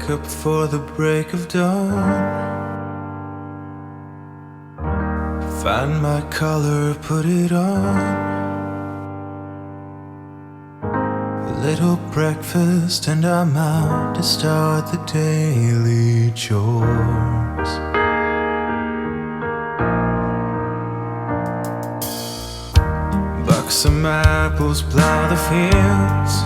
wake up for the break of dawn. Find my color, put it on. A little breakfast and I'm out to start the daily chores. Buck some apples, plow the fields.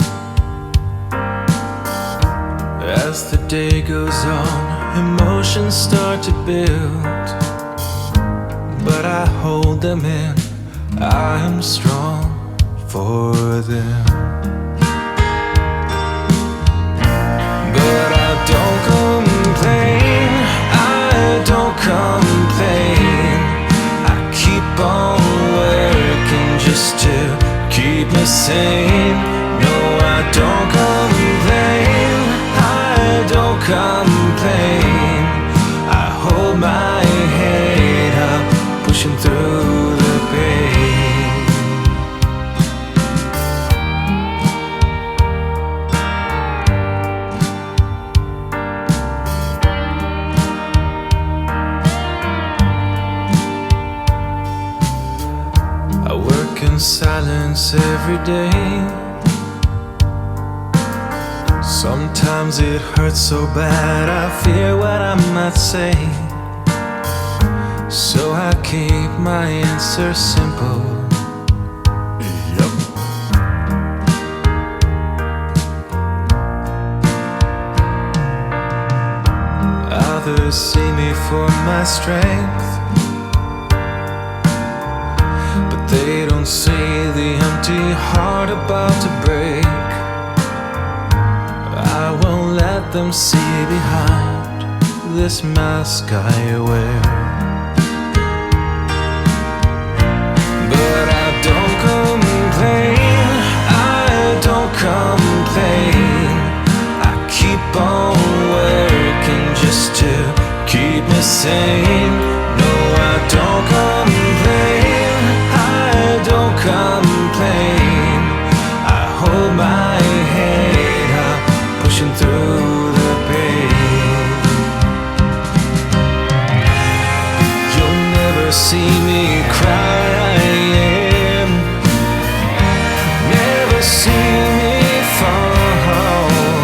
As the day goes on, emotions start to build, but I hold them in, I am strong for them. But I don't complain, I don't complain. I keep on working just to keep me sane. No, I don't complain, I don't complain. I hold my head up, pushing through the pain. I work in silence every day. Sometimes it hurts so bad I fear what I might say. So I keep my answer simple. Yep. Others see me for my strength, but they don't see the empty heart about to break. I won't let them see behind this mask I wear. But I don't complain, I don't complain. I keep on working just to keep me sane. No, I don't complain, I don't complain. I hold my head up, pushing through the pain. You'll never see me crying, never see me fall.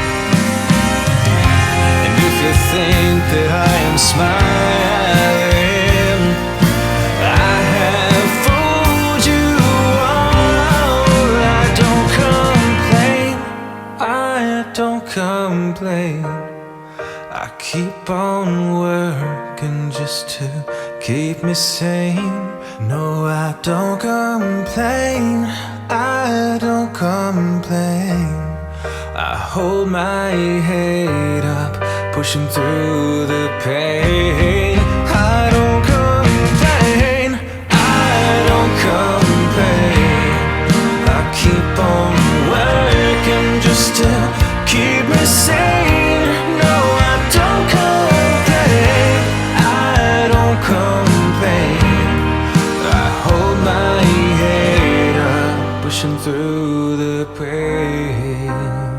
And if you think that I am smiling, I have fooled you all. I don't complain, I don't complain. I keep on working just to keep me sane. No, I don't complain, I don't complain. I hold my head up, pushing through the pain. I don't complain, I don't complain. I keep on working just to keep me sane. No, I don't complain, I don't complain. I hold my head up, pushing through the pain.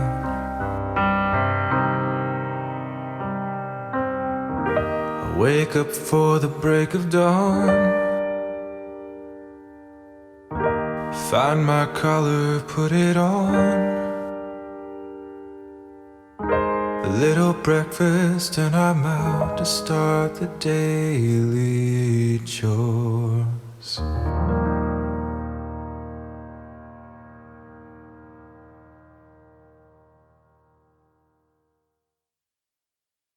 I wake up for the break of dawn. Find my color, put it on. A little breakfast and I'm out to start the daily chores.